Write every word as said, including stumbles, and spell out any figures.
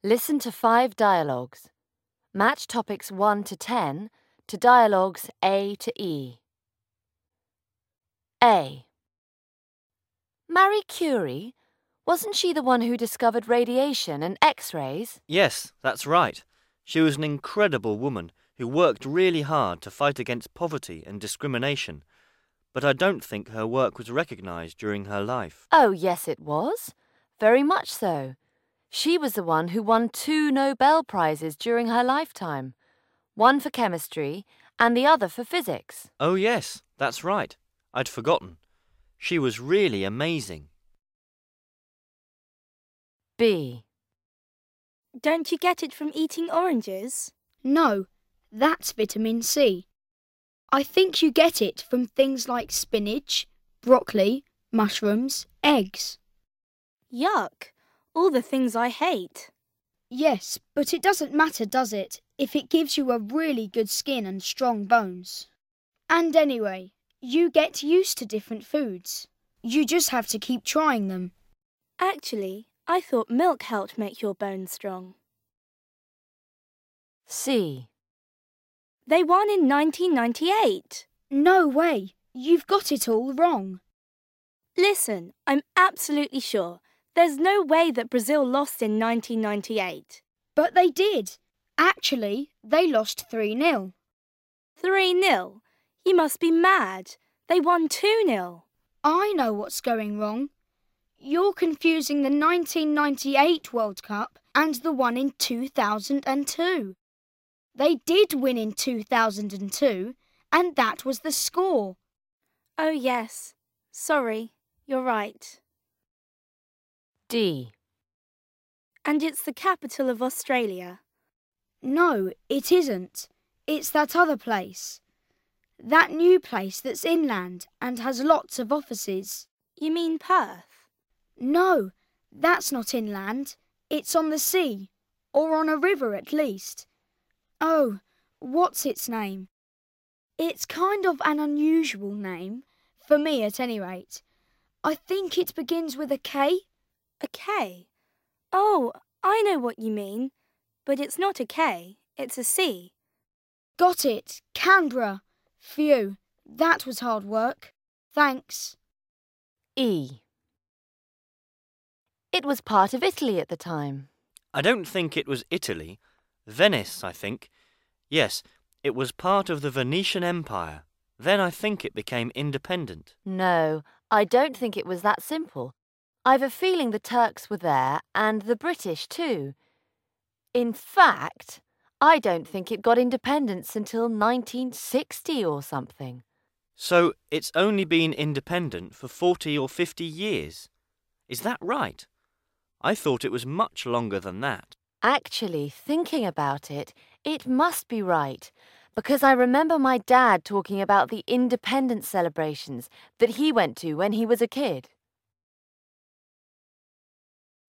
Listen to five dialogues. Match topics one to ten to dialogues A to E. A. Marie Curie, wasn't she the one who discovered radiation and X-rays? Yes, that's right. She was an incredible woman who worked really hard to fight against poverty and discrimination, but I don't think her work was recognised during her life. Oh, yes, it was. Very much so. She was the one who won two Nobel Prizes during her lifetime, one for chemistry and the other for physics. Oh, yes, that's right. I'd forgotten. She was really amazing. B. Don't you get it from eating oranges? No, that's vitamin C. I think you get it from things like spinach, broccoli, mushrooms, eggs. Yuck! All the things I hate. Yes, but it doesn't matter, does it, if it gives you a really good skin and strong bones. And anyway, you get used to different foods. You just have to keep trying them. Actually, I thought milk helped make your bones strong. C. They won in nineteen ninety-eight. No way! You've got it all wrong. Listen, I'm absolutely sure. There's no way that Brazil lost in nineteen ninety-eight. But they did. Actually, they lost three nil. three nil? You must be mad. They won two nil. I know what's going wrong. You're confusing the nineteen ninety-eight World Cup and the one in two thousand two. They did win in two thousand two, and that was the score. Oh, yes. Sorry, you're right. D. And it's the capital of Australia. No, it isn't. It's that other place. That new place that's inland and has lots of offices. You mean Perth? No, that's not inland. It's on the sea, or on a river at least. Oh, what's its name? It's kind of an unusual name, for me at any rate. I think it begins with a K. A K? Oh, I know what you mean. But it's not a K, it's a C. Got it, Canberra. Phew, that was hard work. Thanks. E. It was part of Italy at the time. I don't think it was Italy. Venice, I think. Yes, it was part of the Venetian Empire. Then I think it became independent. No, I don't think it was that simple. I've a feeling the Turks were there and the British too. In fact, I don't think it got independence until nineteen sixty or something. So it's only been independent for forty or fifty years. Is that right? I thought it was much longer than that. Actually, thinking about it, it must be right, because I remember my dad talking about the independence celebrations that he went to when he was a kid.